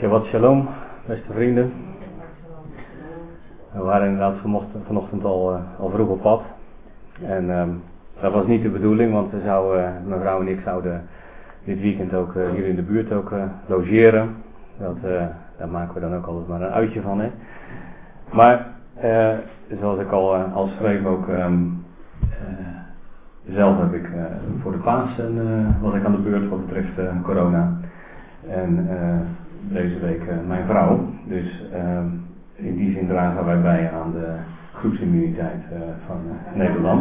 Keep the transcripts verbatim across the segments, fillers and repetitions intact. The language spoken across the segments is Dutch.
Shabbat shalom, beste vrienden. We waren inderdaad vanochtend, vanochtend al, uh, al vroeg op pad. En um, dat was niet de bedoeling, want we zouden, uh, mijn vrouw en ik zouden dit weekend ook uh, hier in de buurt ook uh, logeren. Dat, uh, daar maken we dan ook altijd maar een uitje van. Hè. Maar uh, zoals ik al, uh, al schreef ook, um, uh, zelf heb ik uh, voor de Pasen uh, was ik aan de beurt wat betreft uh, corona. En uh, deze week uh, mijn vrouw. Dus uh, in die zin dragen wij bij aan de groepsimmuniteit uh, van uh, Nederland.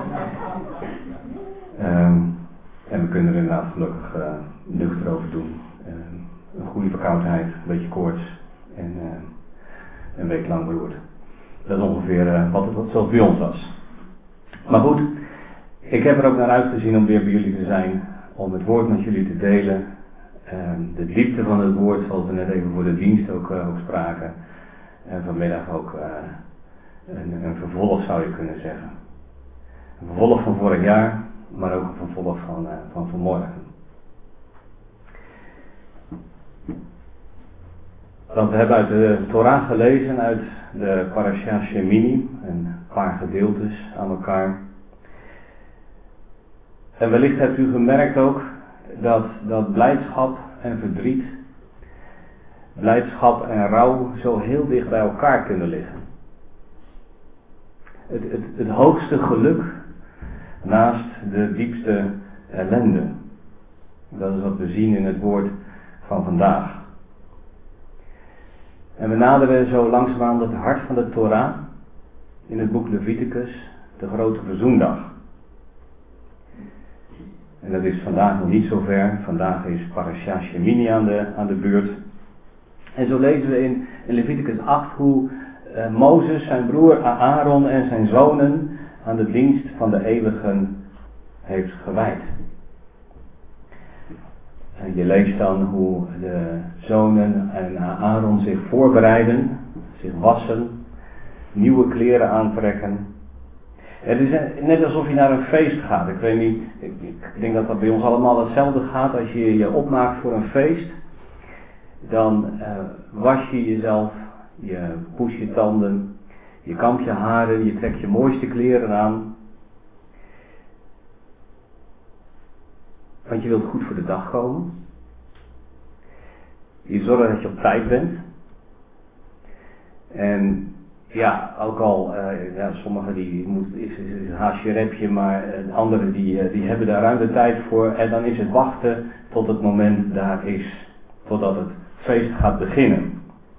Um, en we kunnen er inderdaad gelukkig uh, nuchter over doen. Uh, een goede verkoudheid, een beetje koorts en uh, een week lang beroerd. Dat is ongeveer uh, wat het wat zoals bij ons was. Maar goed, ik heb er ook naar uitgezien om weer bij jullie te zijn, om het woord met jullie te delen. Um, de diepte van het woord, zoals we net even voor de dienst ook, uh, ook spraken. En vanmiddag ook uh, een, een vervolg zou je kunnen zeggen. Een vervolg van vorig jaar, maar ook een vervolg van, uh, van vanmorgen. Want we hebben uit de Torah gelezen, uit de Parasha Shemini, een paar gedeeltes aan elkaar. En wellicht hebt u gemerkt ook dat, dat blijdschap en verdriet, blijdschap en rouw zo heel dicht bij elkaar kunnen liggen. Het, het, het hoogste geluk naast de diepste ellende. Dat is wat we zien in het woord van vandaag. En we naderen zo langzaamaan het hart van de Torah in het boek Leviticus, de grote verzoendag. En dat is vandaag nog niet zo ver. Vandaag is Parasha Shemini aan de, aan de beurt. En zo lezen we in, in Leviticus acht hoe uh, Mozes zijn broer Aaron en zijn zonen aan de dienst van de eeuwigen heeft gewijd. En je leest dan hoe de zonen en Aaron zich voorbereiden, zich wassen, nieuwe kleren aantrekken. Het is net alsof je naar een feest gaat. Ik weet niet, ik, ik denk dat dat bij ons allemaal hetzelfde gaat. Als je je opmaakt voor een feest, dan uh, was je jezelf, je poets je tanden, je kampt je haren, je trekt je mooiste kleren aan. Want je wilt goed voor de dag komen. Je zorgt dat je op tijd bent. En ja, ook al, uh, ja, sommigen die moet, is, is, is een haasje repje, maar uh, anderen die, uh, die hebben daar ruim de tijd voor. En dan is het wachten tot het moment daar is. Totdat het feest gaat beginnen.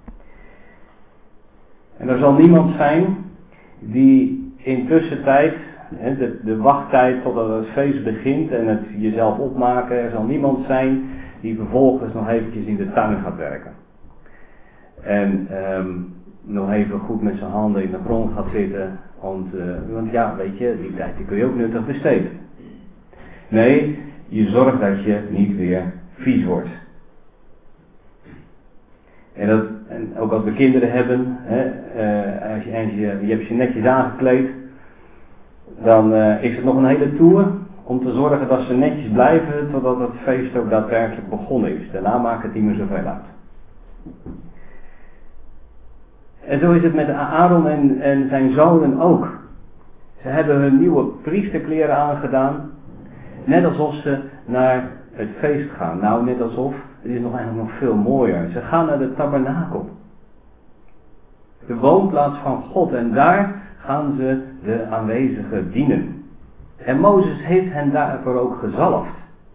En er zal niemand zijn die in tussentijd, hè, de, de wachttijd totdat het feest begint en het jezelf opmaken. Er zal niemand zijn die vervolgens nog eventjes in de tuin gaat werken. En um, nog even goed met zijn handen in de grond gaat zitten. Want, uh, want ja, weet je, die tijd die kun je ook nuttig besteden. Nee, je zorgt dat je niet weer vies wordt. En, dat, en ook als we kinderen hebben, hè, uh, als je, als je, je hebt je netjes aangekleed, dan uh, is het nog een hele tour om te zorgen dat ze netjes blijven totdat het feest ook daadwerkelijk begonnen is. Daarna maakt het niet meer zoveel uit. En zo is het met Aaron en, en zijn zonen ook. Ze hebben hun nieuwe priesterkleren aangedaan, net alsof ze naar het feest gaan. Nou, net alsof, het is nog eigenlijk nog veel mooier. Ze gaan naar de tabernakel. De woonplaats van God. En daar gaan ze de aanwezigen dienen. En Mozes heeft hen daarvoor ook gezalfd.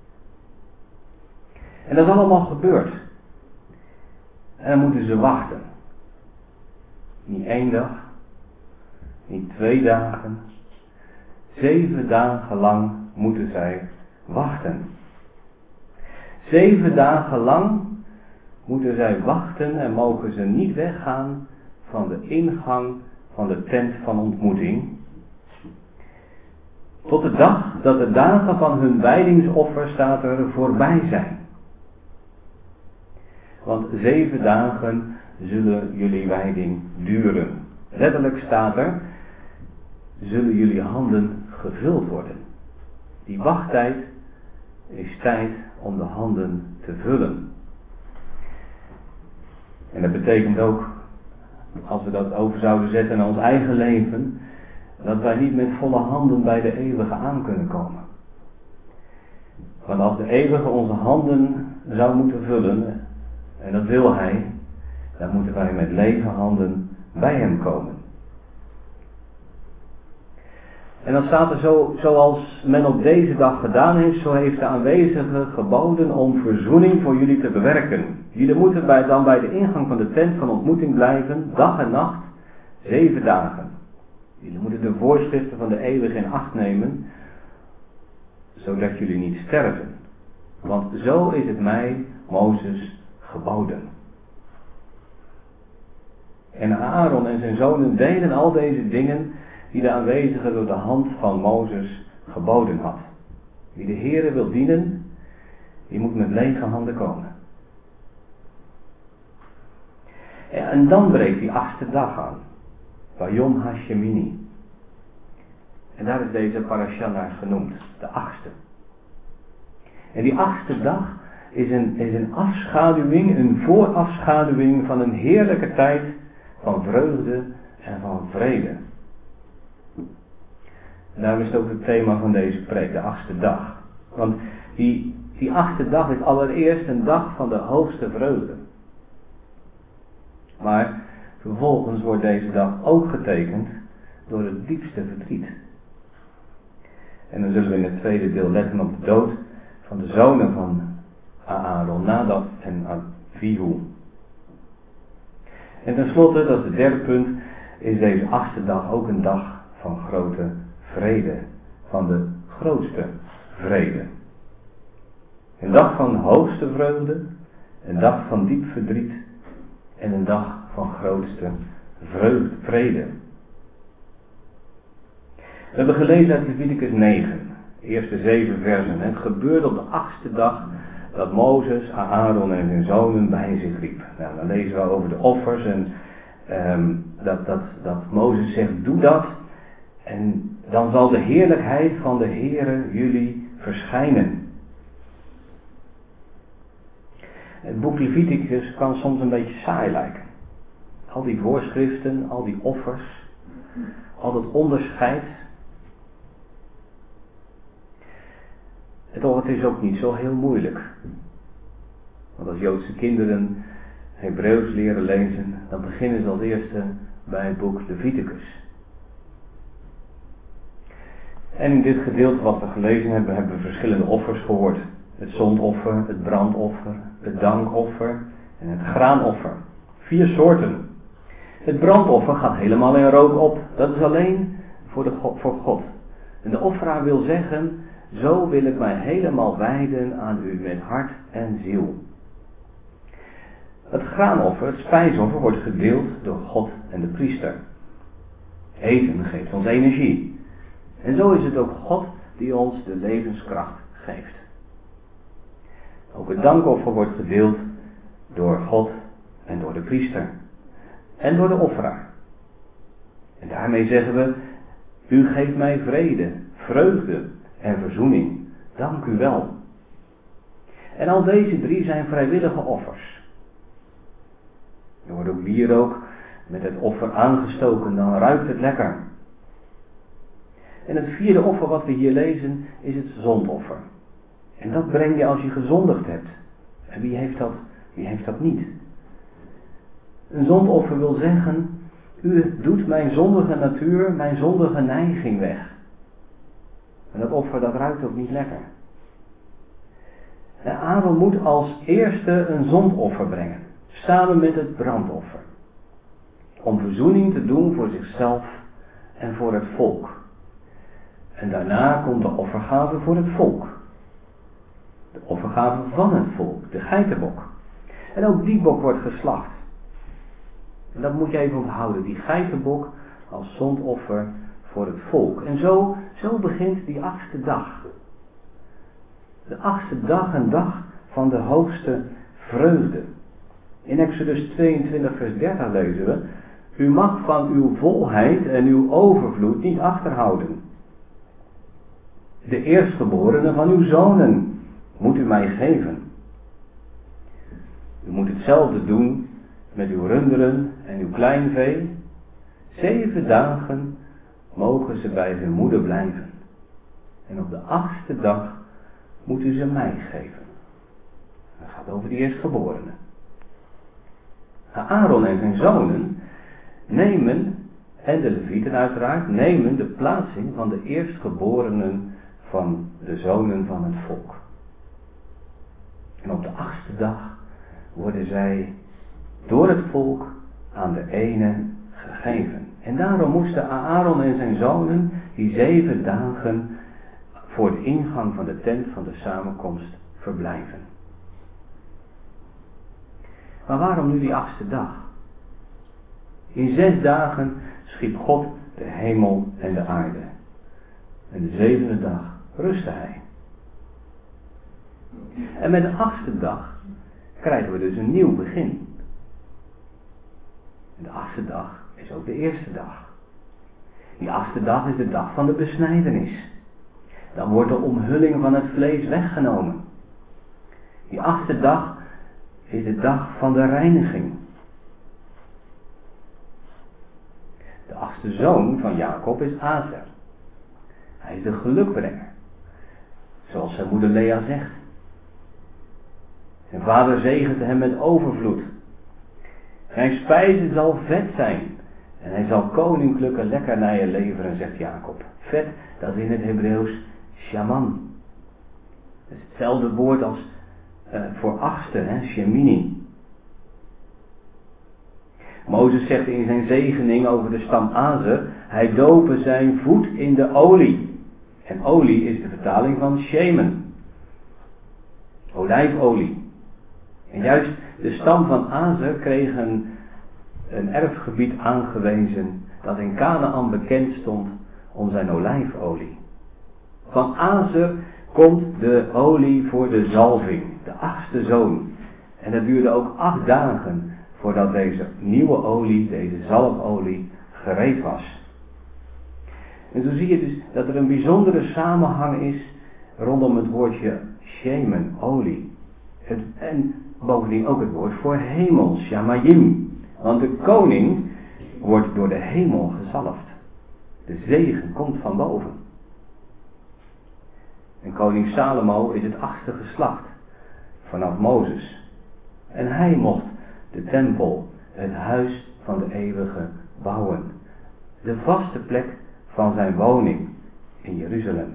En dat is allemaal gebeurd. En dan moeten ze wachten. Niet één dag. Niet twee dagen. Zeven dagen lang moeten zij wachten. Zeven dagen lang moeten zij wachten en mogen ze niet weggaan van de ingang van de tent van ontmoeting. Tot de dag dat de dagen van hun wijdingsoffer, staat er, voorbij zijn. Want zeven dagen zullen jullie wijding duren. Letterlijk staat er, zullen jullie handen gevuld worden. Die wachttijd is tijd om de handen te vullen. En dat betekent ook, als we dat over zouden zetten naar ons eigen leven, dat wij niet met volle handen bij de eeuwige aan kunnen komen. Want als de eeuwige onze handen zou moeten vullen, en dat wil hij, dan moeten wij met lege handen bij hem komen. En dan staat er zo, zoals men op deze dag gedaan heeft, zo heeft de aanwezige geboden om verzoening voor jullie te bewerken. Jullie moeten bij, dan bij de ingang van de tent van ontmoeting blijven, dag en nacht, zeven dagen. Jullie moeten de voorschriften van de eeuwige in acht nemen, zodat jullie niet sterven. Want zo is het mij, Mozes, geboden. En Aaron en zijn zonen deden al deze dingen die de aanwezige door de hand van Mozes geboden had. Wie de Heere wil dienen, die moet met lege handen komen. En dan breekt die achtste dag aan. Bayom Hashemini. En daar is deze parasha naar genoemd. De achtste. En die achtste dag is een, is een afschaduwing, een voorafschaduwing van een heerlijke tijd van vreugde en van vrede. En daarom is het ook het thema van deze preek, de achtste dag. Want die, die achtste dag is allereerst een dag van de hoogste vreugde. Maar vervolgens wordt deze dag ook getekend door het diepste verdriet. En dan zullen we in het tweede deel letten op de dood van de zonen van Aaron, Nadab en Abihu. En tenslotte, dat is het derde punt, is deze achtste dag ook een dag van grote vrede. Van de grootste vrede. Een dag van hoogste vreugde, een dag van diep verdriet en een dag van grootste vreugde, vrede. We hebben gelezen uit Leviticus negen, de eerste zeven versen. Het gebeurde op de achtste dag dat Mozes, Aaron en zijn zonen bij zich riep. Nou, dan lezen we over de offers en um, dat, dat, dat Mozes zegt, doe dat. En dan zal de heerlijkheid van de Heere jullie verschijnen. Het boek Leviticus kan soms een beetje saai lijken. Al die voorschriften, al die offers, al dat onderscheid. En toch, het is ook niet zo heel moeilijk. Want als Joodse kinderen Hebreeuws leren lezen, dan beginnen ze als eerste bij het boek Leviticus. En in dit gedeelte wat we gelezen hebben, hebben we verschillende offers gehoord. Het zondoffer, het brandoffer, het dankoffer en het graanoffer. Vier soorten. Het brandoffer gaat helemaal in rook op. Dat is alleen voor, de God, voor God. En de offeraar wil zeggen, zo wil ik mij helemaal wijden aan u met hart en ziel. Het graanoffer, het spijsoffer, wordt gedeeld door God en de priester. Eten geeft ons energie. En zo is het ook God die ons de levenskracht geeft. Ook het dankoffer wordt gedeeld door God en door de priester. En door de offeraar. En daarmee zeggen we, u geeft mij vrede, vreugde en verzoening. Dank u wel. En al deze drie zijn vrijwillige offers. Er wordt ook wierook met het offer aangestoken, dan ruikt het lekker. En het vierde offer wat we hier lezen is het zondoffer. En dat breng je als je gezondigd hebt. En wie heeft dat, wie heeft dat niet? Een zondoffer wil zeggen, u doet mijn zondige natuur, mijn zondige neiging weg. En dat offer dat ruikt ook niet lekker. En Aaron moet als eerste een zondoffer brengen, samen met het brandoffer. Om verzoening te doen voor zichzelf en voor het volk. En daarna komt de offergave voor het volk. De offergave van het volk, de geitenbok. En ook die bok wordt geslacht. En dat moet je even onthouden, die geitenbok als zondoffer voor het volk. En zo, zo begint die achtste dag. De achtste dag, een dag van de hoogste vreugde. In Exodus tweeëntwintig vers dertig lezen we, u mag van uw volheid en uw overvloed niet achterhouden. De eerstgeborene van uw zonen moet u mij geven. U moet hetzelfde doen met uw runderen en uw kleinvee. Zeven dagen mogen ze bij hun moeder blijven. En op de achtste dag moet u ze mij geven. Dat gaat over die eerstgeborenen. Aaron en zijn zonen nemen, en de Levieten uiteraard, nemen de plaatsing van de eerstgeborenen van de zonen van het volk. En op de achtste dag worden zij door het volk aan de ene gegeven. En daarom moesten Aaron en zijn zonen die zeven dagen voor de ingang van de tent van de samenkomst verblijven. Maar waarom nu die achtste dag? In zes dagen schiep God de hemel en de aarde. En de zevende dag rustte hij. En met de achtste dag krijgen we dus een nieuw begin. En de achtste dag is ook de eerste dag. Die achtste dag is de dag van de besnijdenis. Dan wordt de omhulling van het vlees weggenomen. Die achtste dag is de dag van de reiniging. De achtste zoon van Jacob is Aser. Hij is de gelukbrenger. Zoals zijn moeder Lea zegt. Zijn vader zegent hem met overvloed. Zijn spijze zal vet zijn. En hij zal koninklijke lekkernijen leveren, zegt Jacob. Vet, dat is in het Hebreeuws shaman. Dat is hetzelfde woord als uh, voor achtste, hè, shemini. Mozes zegt in zijn zegening over de stam Azer, hij doopte zijn voet in de olie. En olie is de vertaling van shemen. Olijfolie. En juist de stam van Azer kreeg een, een erfgebied aangewezen dat in Kanaan bekend stond om zijn olijfolie. Van Azer komt de olie voor de zalving, de achtste zoon. En dat duurde ook acht dagen voordat deze nieuwe olie, deze zalfolie, gereed was. En zo zie je dus dat er een bijzondere samenhang is rondom het woordje shemen, olie. Het, en bovendien ook het woord voor hemel, shamayim. Want de koning wordt door de hemel gezalfd. De zegen komt van boven. En koning Salomo is het achtste geslacht vanaf Mozes. En hij mocht de tempel, het huis van de eeuwige, bouwen. De vaste plek van zijn woning in Jeruzalem.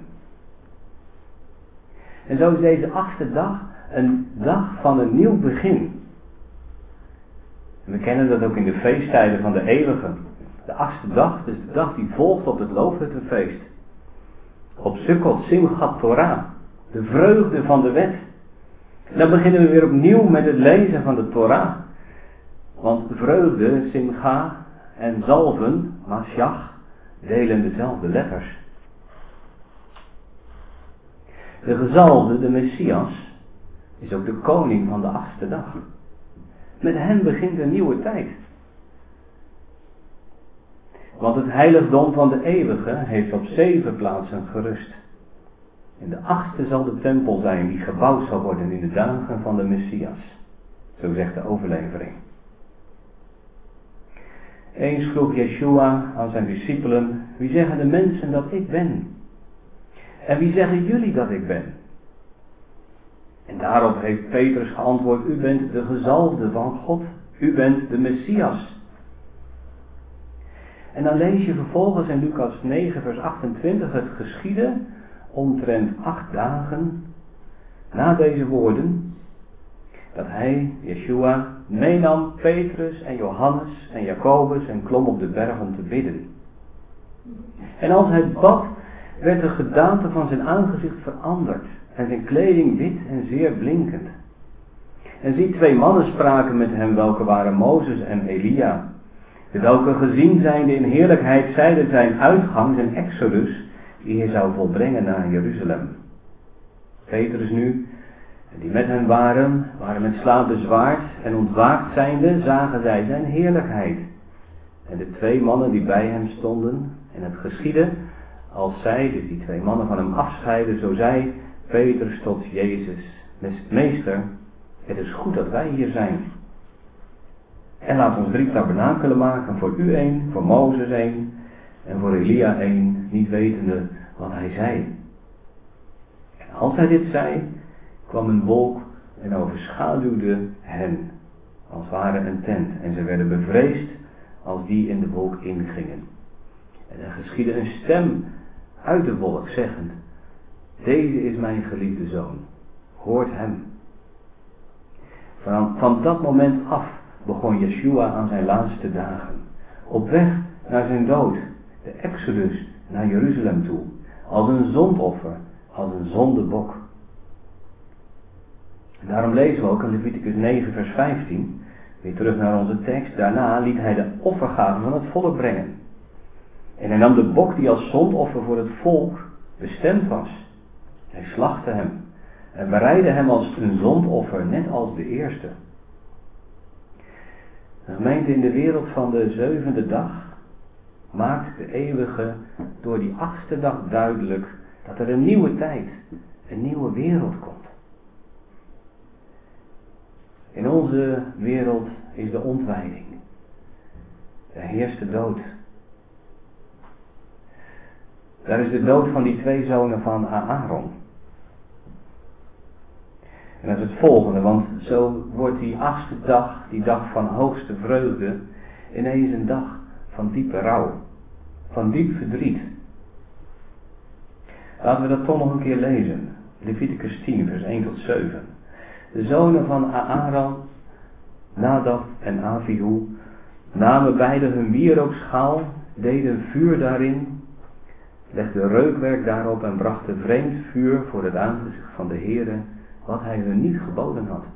En zo is deze achtste dag een dag van een nieuw begin. En we kennen dat ook in de feesttijden van de eeuwige. De achtste dag, dus de dag die volgt op het loofhuttenfeest. Op Sukkot, Simchat Torah, de vreugde van de wet. En dan beginnen we weer opnieuw met het lezen van de Torah. Want vreugde, Simcha en zalven, Mashiach, delen dezelfde letters. De gezalfde, de Messias, is ook de koning van de achtste dag. Met hem begint een nieuwe tijd. Want het heiligdom van de eeuwige heeft op zeven plaatsen gerust. En de achtste zal de tempel zijn die gebouwd zal worden in de dagen van de Messias. Zo zegt de overlevering. Eens vroeg Yeshua aan zijn discipelen, wie zeggen de mensen dat ik ben? En wie zeggen jullie dat ik ben? En daarop heeft Petrus geantwoord, u bent de gezalfde van God. U bent de Messias. En dan lees je vervolgens in Lucas negen vers achtentwintig het geschieden omtrent acht dagen na deze woorden, dat hij, Yeshua, meenam Petrus en Johannes en Jacobus en klom op de berg om te bidden. En als hij bad, werd de gedaante van zijn aangezicht veranderd en zijn kleding wit en zeer blinkend. En zie, twee mannen spraken met hem, welke waren Mozes en Elia, welke gezien zijnde in heerlijkheid zeiden zijn uitgang, zijn exodus, die hij zou volbrengen naar Jeruzalem. Petrus nu, die met hen waren, waren met slaap bezwaard en ontwaakt zijnde, zagen zij zijn heerlijkheid. En de twee mannen die bij hem stonden, en het geschiedde, als zij, dus die twee mannen van hem afscheiden, zo zei Petrus tot Jezus, meester, het is goed dat wij hier zijn. En laat ons drie tabernakelen maken, voor u één, voor Mozes één en voor Elia één, niet wetende wat hij zei. En als hij dit zei, kwam een wolk en overschaduwde hen, als ware een tent. En ze werden bevreesd als die in de wolk ingingen. En er geschiedde een stem uit de wolk, zeggend: deze is mijn geliefde zoon, hoort hem. Van, van dat moment af begon Yeshua aan zijn laatste dagen, op weg naar zijn dood, de exodus naar Jeruzalem toe, als een zondoffer, als een zondebok. En daarom lezen we ook in Leviticus negen vers vijftien, weer terug naar onze tekst, daarna liet hij de offergave van het volk brengen. En hij nam de bok die als zondoffer voor het volk bestemd was. Hij slachtte hem en bereidde hem als een zondoffer, net als de eerste. De gemeente in de wereld van de zevende dag maakt de eeuwige door die achtste dag duidelijk dat er een nieuwe tijd, een nieuwe wereld komt. In onze wereld is de ontwijding. Er heerst de dood. Daar is de dood van die twee zonen van Aaron. En dat is het volgende, want zo wordt die achtste dag, die dag van hoogste vreugde, ineens een dag van diepe rouw, van diep verdriet. Laten we dat toch nog een keer lezen. Leviticus tien, vers één tot zeven. De zonen van Aaron, Nadab en Avihu, namen beide hun wierookschaal, deden vuur daarin, legden reukwerk daarop en brachten vreemd vuur voor het aangezicht van de Heere, wat hij hun niet geboden had.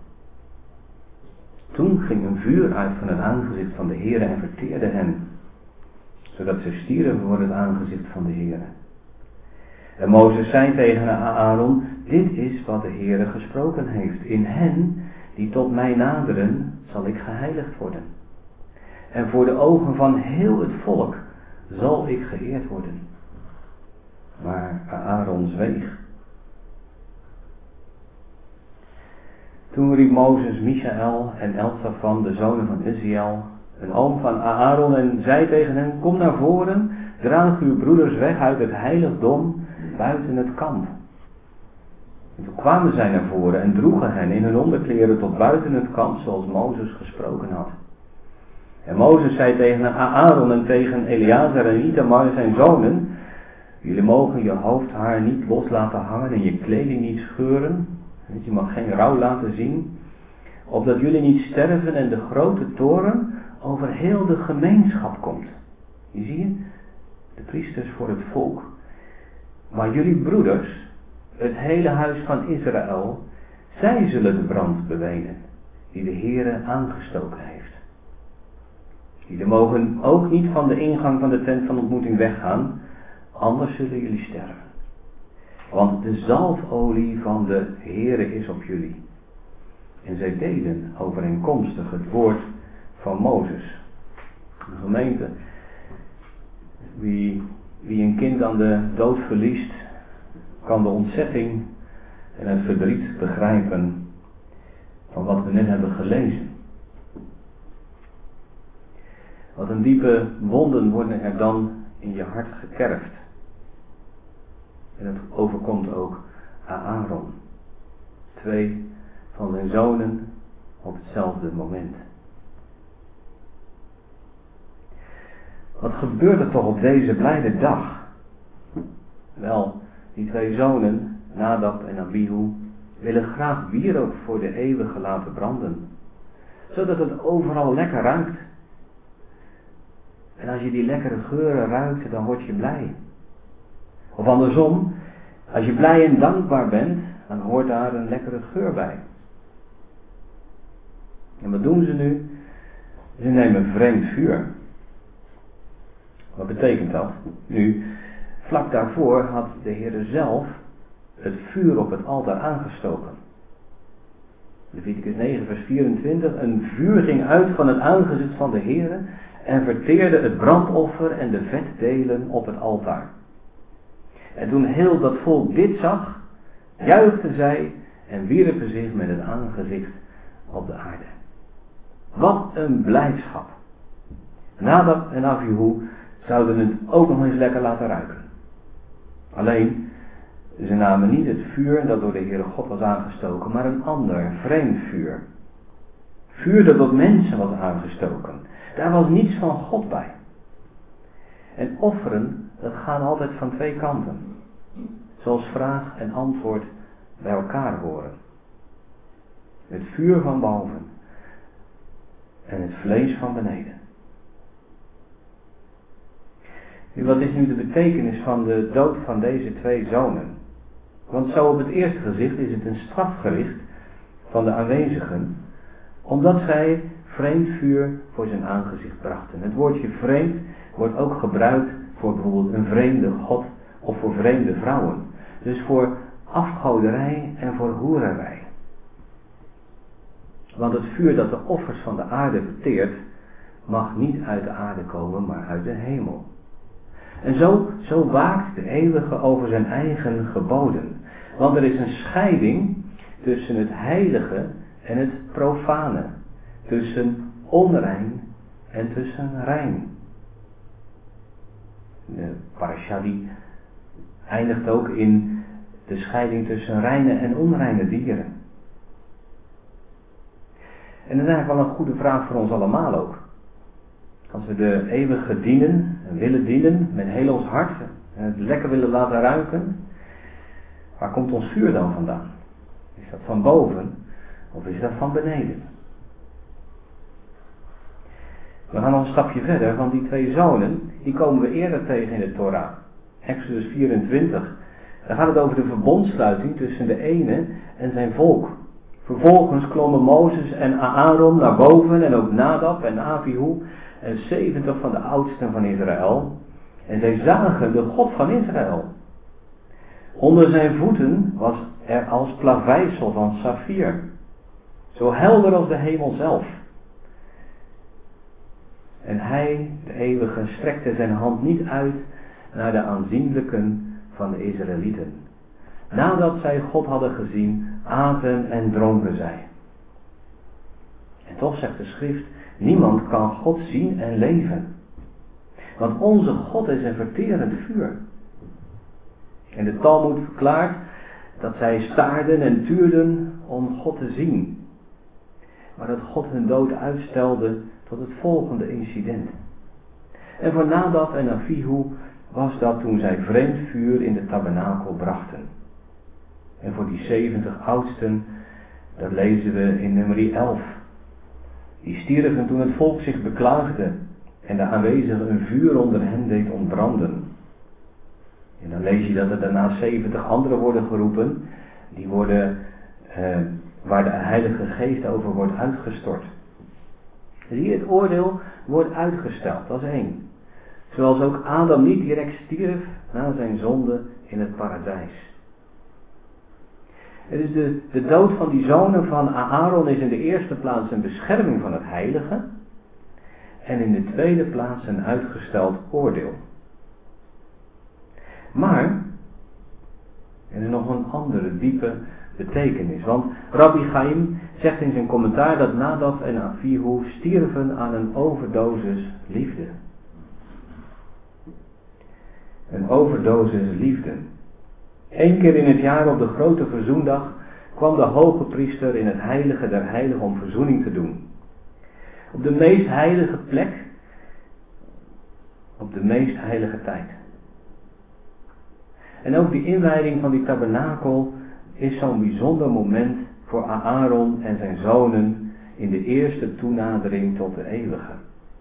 Toen ging een vuur uit van het aangezicht van de Heere en verteerde hen, zodat ze stierven voor het aangezicht van de Heere. En Mozes zei tegen Aaron: dit is wat de Heere gesproken heeft. In hen die tot mij naderen, zal ik geheiligd worden. En voor de ogen van heel het volk zal ik geëerd worden. Maar Aaron zweeg. Toen riep Mozes Michaël en Elzafan, de zonen van Uzziel, een oom van Aaron, en zei tegen hen: kom naar voren, draag uw broeders weg uit het heiligdom buiten het kamp. En toen kwamen zij naar voren en droegen hen in hun onderkleren tot buiten het kamp, zoals Mozes gesproken had. En Mozes zei tegen Aaron en tegen Eleazar en Itamar zijn zonen: jullie mogen je hoofdhaar niet los laten hangen en je kleding niet scheuren. Je mag geen rouw laten zien, opdat jullie niet sterven en de grote toorn over heel de gemeenschap komt. Je zie je, de priesters voor het volk. Maar jullie broeders, het hele huis van Israël, zij zullen de brand bewenen, die de Heere aangestoken heeft. Jullie mogen ook niet van de ingang van de tent van ontmoeting weggaan, anders zullen jullie sterven. Want de zalfolie van de Heere is op jullie. En zij deden overeenkomstig het woord van Mozes. De gemeente, wie, wie een kind aan de dood verliest, kan de ontzetting en het verdriet begrijpen van wat we net hebben gelezen. Wat een diepe wonden worden er dan in je hart gekerfd. En het overkomt ook Aaron. Twee van zijn zonen op hetzelfde moment. Wat gebeurt er toch op deze blijde dag? Wel, die twee zonen, Nadab en Abihu, willen graag wierook voor de eeuwige laten branden. Zodat het overal lekker ruikt. En als je die lekkere geuren ruikt, dan word je blij. Of andersom, als je blij en dankbaar bent, dan hoort daar een lekkere geur bij. En wat doen ze nu? Ze nemen vreemd vuur. Wat betekent dat? Nu, vlak daarvoor had de Heer zelf het vuur op het altaar aangestoken. Leviticus negen vers vierentwintig. Een vuur ging uit van het aangezicht van de Heer en verteerde het brandoffer en de vetdelen op het altaar. En toen heel dat volk dit zag, juichten zij en wierpen zich met het aangezicht op de aarde. Wat een blijdschap. Nadab en Avihu zouden het ook nog eens lekker laten ruiken. Alleen, ze namen niet het vuur dat door de Heere God was aangestoken, maar een ander, vreemd vuur. Vuur dat door mensen was aangestoken. Daar was niets van God bij. En offeren, dat gaat altijd van twee kanten. Zoals vraag en antwoord bij elkaar horen. Het vuur van boven en het vlees van beneden. Nu, wat is nu de betekenis van de dood van deze twee zonen? Want zo op het eerste gezicht is het een strafgericht van de aanwezigen, omdat zij vreemd vuur voor zijn aangezicht brachten. Het woordje vreemd wordt ook gebruikt voor bijvoorbeeld een vreemde god of voor vreemde vrouwen. Dus voor afgoderij en voor hoererij. Want het vuur dat de offers van de aarde verteert, mag niet uit de aarde komen, maar uit de hemel. En zo, zo waakt de eeuwige over zijn eigen geboden. Want er is een scheiding tussen het heilige en het profane. Tussen onrein en tussen rein. De parasha die eindigt ook in de scheiding tussen reine en onreine dieren. En dat is eigenlijk wel een goede vraag voor ons allemaal ook. Als we de eeuwige dienen en willen dienen met heel ons hart en het lekker willen laten ruiken, waar komt ons vuur dan vandaan? Is dat van boven of is dat van beneden? We gaan nog een stapje verder, want die twee zonen, die komen we eerder tegen in de Torah. Exodus vierentwintig. Daar gaat het over de verbondsluiting tussen de ene en zijn volk. Vervolgens klommen Mozes en Aaron naar boven en ook Nadab en Avihu en zeventig van de oudsten van Israël. En zij zagen de God van Israël. Onder zijn voeten was er als plaveisel van saffier. Zo helder als de hemel zelf. En hij, de eeuwige, strekte zijn hand niet uit naar de aanzienlijken van de Israëlieten. Nadat zij God hadden gezien, aten en dronken zij. En toch zegt de schrift, niemand kan God zien en leven. Want onze God is een verterend vuur. En de Talmoed verklaart dat zij staarden en tuurden om God te zien. Maar dat God hun dood uitstelde tot het volgende incident. En voor Nadab en Avihu was dat toen zij vreemd vuur in de tabernakel brachten. En voor die zeventig oudsten, dat lezen we in nummer elf. Die stierven toen het volk zich beklaagde en de aanwezigen een vuur onder hen deed ontbranden. En dan lees je dat er daarna zeventig anderen worden geroepen, die worden, eh, waar de Heilige Geest over wordt uitgestort. Dus hier het oordeel wordt uitgesteld, dat is één. Zoals ook Adam niet direct stierf na zijn zonde in het paradijs. Het is de, de dood van die zonen van Aaron is in de eerste plaats een bescherming van het heilige. En in de tweede plaats een uitgesteld oordeel. Maar er is nog een andere diepe betekenis. Want Rabbi Chaim zegt in zijn commentaar dat Nadab en Avihu stierven aan een overdosis liefde. Een overdosis liefde. Eén keer in het jaar op de grote verzoendag kwam de hoge priester in het heilige der heiligen om verzoening te doen. Op de meest heilige plek, op de meest heilige tijd. En ook de inwijding van die tabernakel is zo'n bijzonder moment voor Aaron en zijn zonen in de eerste toenadering tot de eeuwige.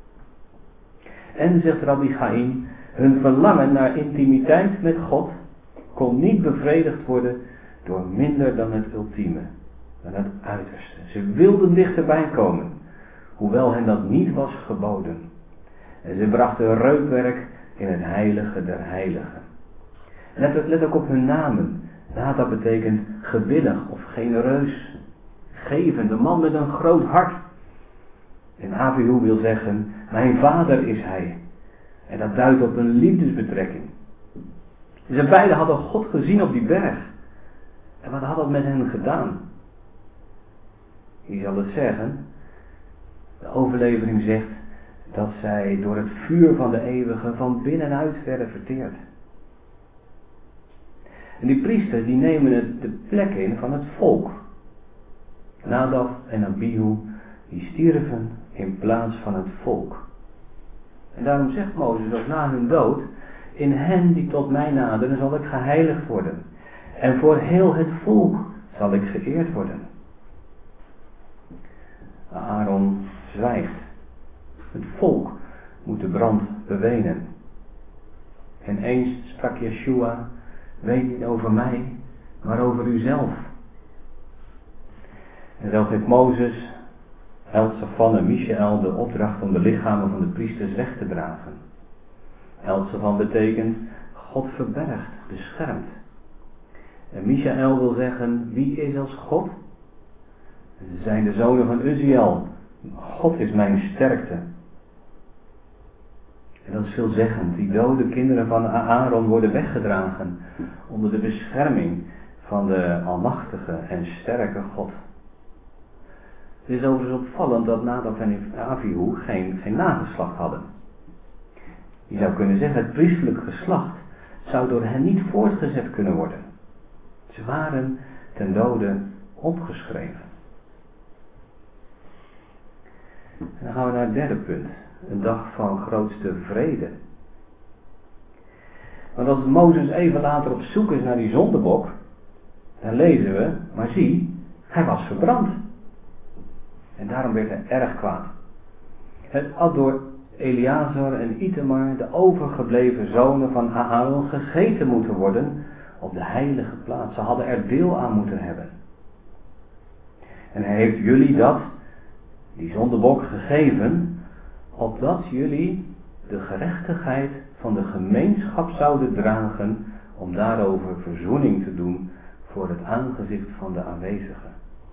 En, zegt Rabbi Chaim, hun verlangen naar intimiteit met God kon niet bevredigd worden door minder dan het ultieme, dan het uiterste. Ze wilden dichterbij komen, hoewel hen dat niet was geboden. En ze brachten reukwerk in het heilige der heiligen. Let, let ook op hun namen. Nadab betekent gewillig of genereus, gevend, een man met een groot hart. En Avihu wil zeggen, mijn vader is hij. En dat duidt op een liefdesbetrekking. Ze beiden hadden God gezien op die berg. En wat had dat met hen gedaan? Je zal het zeggen. De overlevering zegt dat zij door het vuur van de eeuwige van binnenuit werden verteerd. En die priesters die nemen het de plek in van het volk. Nadab en Abihu die stierven in plaats van het volk. En daarom zegt Mozes ook na hun dood: in hen die tot mij naderen zal ik geheiligd worden. En voor heel het volk zal ik geëerd worden. Aaron zwijgt. Het volk moet de brand bewenen. En eens sprak Yeshua: weet niet over mij, maar over uzelf. En zo geeft Mozes Eltsafan en Michael de opdracht om de lichamen van de priesters weg te dragen. Eltsafan betekent God verbergt, beschermt. En Michael wil zeggen, wie is als God? Ze zijn de zonen van Uziel. God is mijn sterkte. En dat is veelzeggend. Die dode kinderen van Aaron worden weggedragen onder de bescherming van de almachtige en sterke God. Het is overigens opvallend dat Nadab en Abihu geen, geen nageslacht hadden. Je zou kunnen zeggen, het priestelijk geslacht zou door hen niet voortgezet kunnen worden. Ze waren ten dode opgeschreven. En dan gaan we naar het derde punt. Een dag van grootste vrede. Want als Mozes even later op zoek is naar die zondebok, dan lezen we, maar zie, hij was verbrand. En daarom werd hij erg kwaad. Het had door Eleazar en Itamar, de overgebleven zonen van Aaron, gegeten moeten worden op de heilige plaats. Ze hadden er deel aan moeten hebben. En hij heeft jullie dat, die zondebok, gegeven, opdat jullie de gerechtigheid van de gemeenschap zouden dragen, om daarover verzoening te doen voor het aangezicht van de aanwezigen.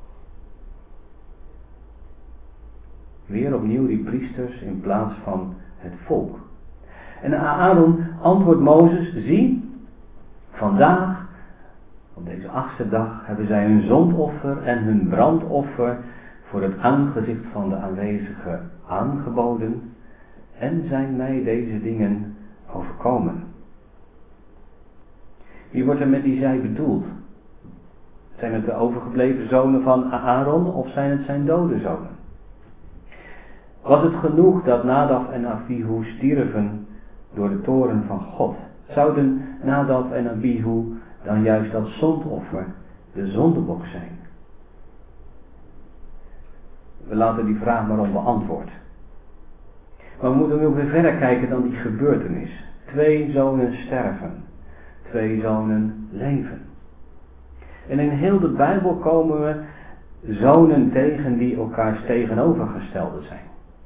Weer opnieuw die priesters in plaats van het volk. En Aaron antwoordt Mozes, zie, vandaag, op deze achtste dag, hebben zij hun zondoffer en hun brandoffer voor het aangezicht van de aanwezigen aangeboden en zijn mij deze dingen overkomen. Wie wordt er met die zij bedoeld? Zijn het de overgebleven zonen van Aaron of zijn het zijn dode zonen? Was het genoeg dat Nadab en Abihu stierven door de toorn van God? Zouden Nadab en Abihu dan juist dat zondoffer, de zondebok zijn? We laten die vraag maar onbeantwoord. Maar we moeten ook weer verder kijken dan die gebeurtenis. Twee zonen sterven. Twee zonen leven. En in heel de Bijbel komen we zonen tegen die elkaars tegenovergestelde zijn.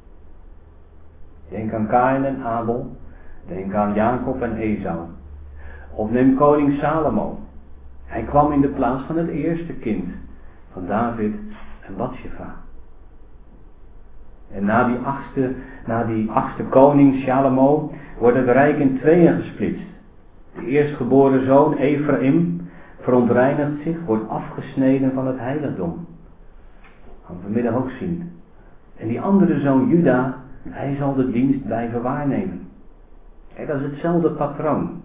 Denk aan Kaïn en Abel. Denk aan Jacob en Esau. Of neem koning Salomo. Hij kwam in de plaats van het eerste kind van David en Bathsheba. En na die achtste, na die achtste koning Salomo wordt het rijk in tweeën gesplitst. De eerstgeboren zoon Ephraim verontreinigt zich, wordt afgesneden van het heiligdom. Dat gaan we vanmiddag ook zien. En die andere zoon Juda, hij zal de dienst blijven waarnemen. Kijk, dat is hetzelfde patroon.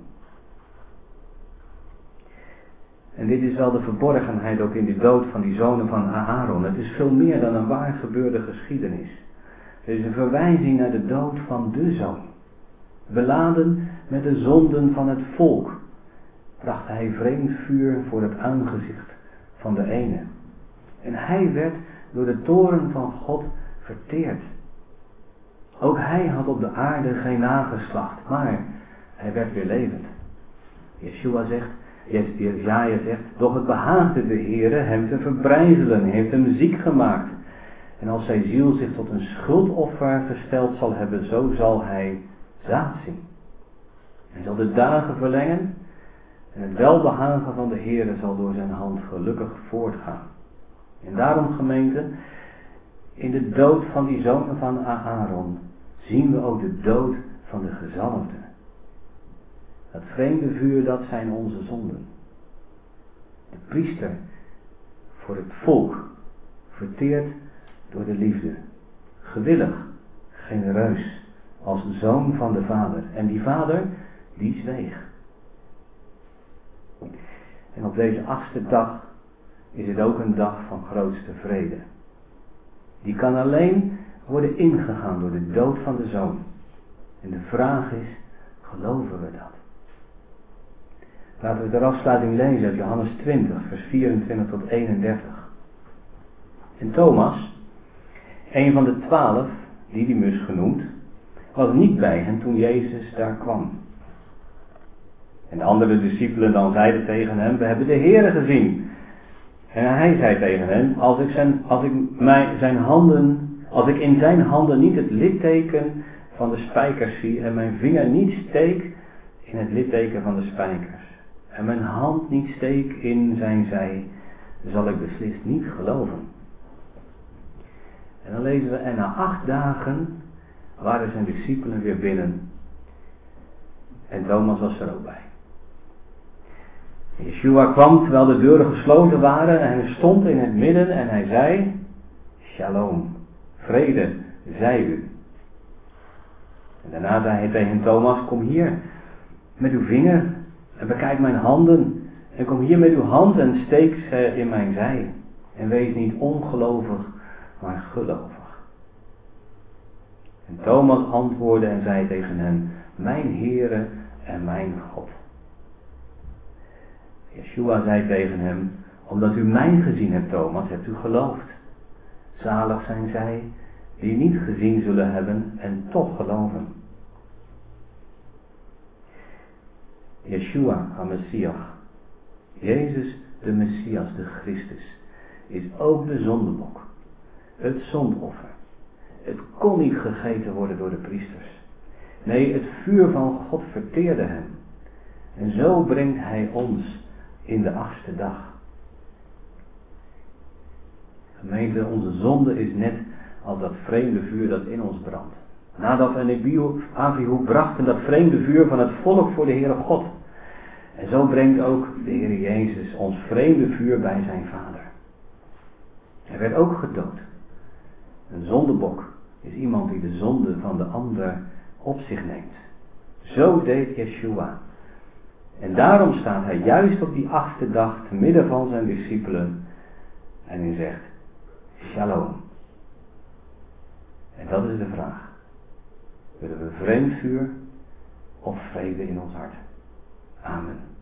En dit is wel de verborgenheid ook in de dood van die zonen van Aaron. Het is veel meer dan een waar gebeurde geschiedenis. Het is een verwijzing naar de dood van de zoon. Beladen met de zonden van het volk, bracht hij vreemd vuur voor het aangezicht van de ene. En hij werd door de toorn van God verteerd. Ook hij had op de aarde geen nageslacht, maar hij werd weer levend. Yeshua zegt, Jesaja zegt, doch het behaagde de Heere hem te verbrijzelen, hij heeft hem ziek gemaakt. En als zijn ziel zich tot een schuldoffer gesteld zal hebben, zo zal hij zaad zien. Hij zal de dagen verlengen en het welbehagen van de Heere zal door zijn hand gelukkig voortgaan. En daarom, gemeente, in de dood van die zonen van Aaron zien we ook de dood van de gezalfden. Dat vreemde vuur, dat zijn onze zonden. De priester voor het volk, verteerd door de liefde, gewillig, genereus, als zoon van de Vader. En die Vader, die zweeg. En op deze achtste dag is het ook een dag van grootste vrede. Die kan alleen worden ingegaan door de dood van de Zoon. En de vraag is, geloven we dat? Laten we de afsluiting lezen uit Johannes twintig, vers vierentwintig tot eenendertig. En Thomas, een van de twaalf, Didymus genoemd, was niet bij hen toen Jezus daar kwam. En de andere discipelen dan zeiden tegen hem, we hebben de Heere gezien. En hij zei tegen hen, als ik, zijn, als ik, mij, zijn handen, als ik in zijn handen niet het litteken van de spijkers zie en mijn vinger niet steek in het litteken van de spijkers en mijn hand niet steek in zijn zij, zal ik beslist niet geloven. En dan lezen we, en na acht dagen waren zijn discipelen weer binnen. En Thomas was er ook bij. Yeshua kwam terwijl de deuren gesloten waren en hij stond in het midden en hij zei, Shalom, vrede, zij u. En daarna zei hij tegen Thomas, kom hier met uw vinger en bekijk mijn handen. En kom hier met uw hand en steek ze in mijn zij. En wees niet ongelovig, maar gelovig. En Thomas antwoordde en zei tegen hen, mijn Heere en mijn God. Yeshua zei tegen hem, omdat u mij gezien hebt, Thomas, hebt u geloofd. Zalig zijn zij die niet gezien zullen hebben en toch geloven. Yeshua, HaMessiach, Jezus de Messias, de Christus, is ook de zondebok, het zondoffer. Het kon niet gegeten worden door de priesters. Nee, het vuur van God verteerde hem. En zo brengt hij ons in de achtste dag. Gemeente, onze zonde is net als dat vreemde vuur dat in ons brandt. Nadat en Avihu brachten dat vreemde vuur van het volk voor de Heere God. En zo brengt ook de Heer Jezus ons vreemde vuur bij zijn Vader. Hij werd ook gedood. Een zondebok is iemand die de zonde van de ander op zich neemt. Zo deed Yeshua. En daarom staat hij juist op die achtste dag te midden van zijn discipelen en hij zegt, Shalom. En dat is de vraag. Willen we vreemd vuur of vrede in ons hart? Amen.